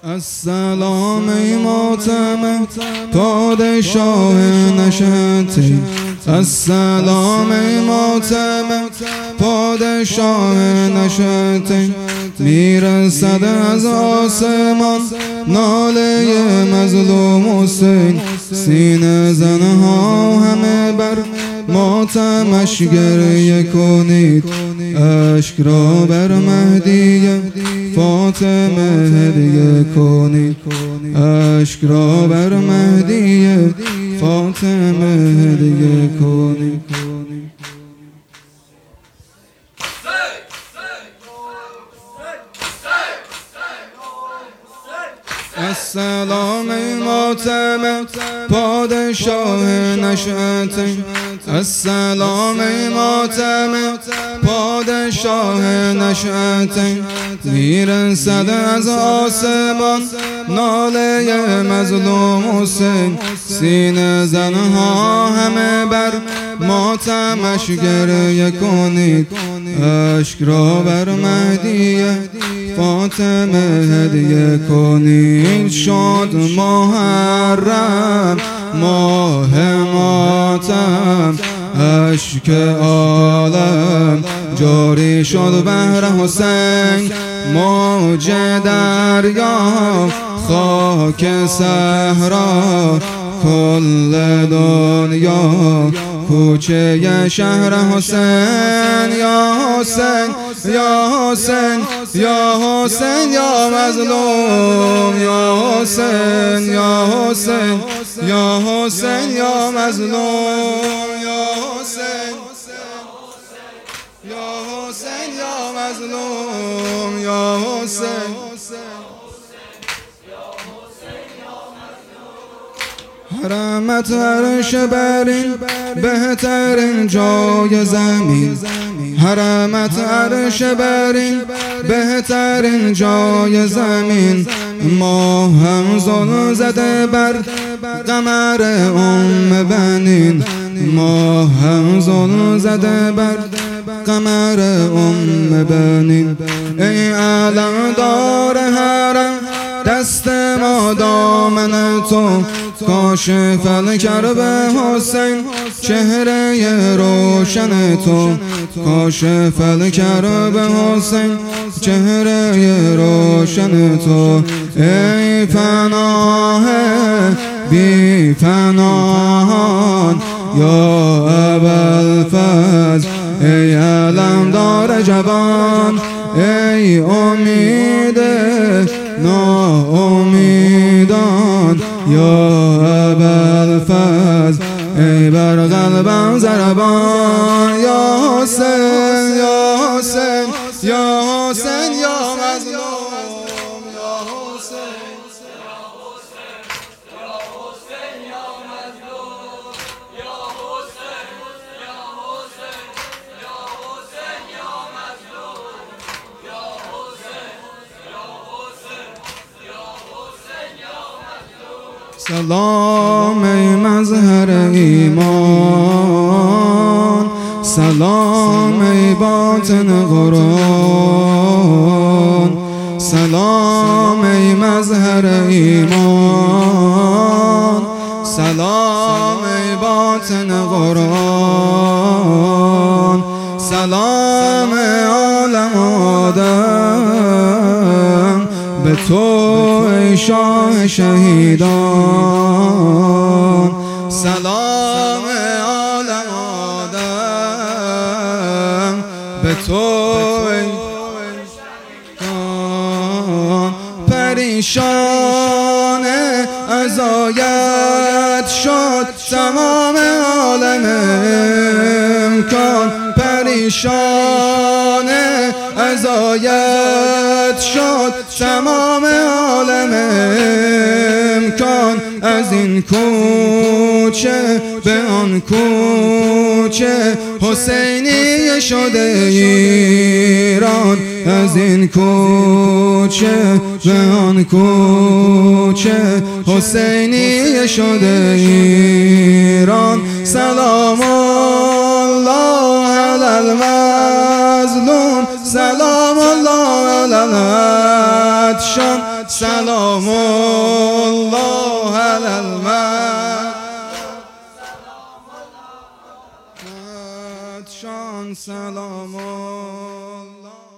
السلام ای ماتم پادشاه نشاطی، السلام ای ماتم پادشاه نشاطی. میرسد از آسمان ناله مظلوم حسین، سینه زنها همه بر ماتمش گریه کنید. اشک را بر مهدی فاطمه هدیه کنید، اشک را بر مهدی فاطمه هدیه کنید. السلام ای ماتم پادشاه نشاطی، السلام ای ماتم پادشاه نشاطی. میرسد از آسمان ناله مظلوم حسین، سینه زنها همه بر ماتمش گریه کنید. اشک را بر مهدی فاطمه هدیه کنید. شد محرم ماه ماتم، اشک عالم جاری شد بهر حسین. موج دریا خاک صحرا کل دنیا کوچه شهر حسین. یا حسین یا حسین یا حسین یا مظلوم، یا حسین یا حسین یا حسین یا مظلوم، یا حسین یا حسین یا مظلوم، یا حسین. حرمت عرش برین بهترین جای زمین، حرمت عرش برین بهترین جای زمین. ما هم ظلم زده بر قمر بنین، ما هم ظلم زده بر قمر بنین. ای علم دار حرم دست ما دامن تو، کاشف الکرب حسین چهره روشن تو، کاشف الکرب حسین چهره روشن تو. ای پناه بی پناهان یا ابوالفضل، ای علمدار جوان، ای امید ناامیدان یا ابوالفضل، ای بر قلبم ضربان. یا حسین یا حسین یا حسین یا مظلوم، یا حسین یا حسین یا حسین یا مظلوم، یا حسین یا حسین یا حسین یا مظلوم، یا حسین یا حسین یا حسین یا مظلوم. سلام ای مظهر ایمان، سلام ای باطن قرآن، سلام ای مظهر ایمان، سلام ای باطن قرآن، سلام عالم آدم به تو ای شاه شهیدان. سلام عالم آدم به تو ای شهیدان. پریشان عزایت شد تمام عالم امکان، پریشان عزایت شد تمام عالم امکان. از این کوچه به آن کوچه حسینی شده ایران، از این کوچه به آن کوچه حسینی شده ایران. سلام الله علی المظلوم، سلام الله علی شان سلام الله علی المهد شان سلام الله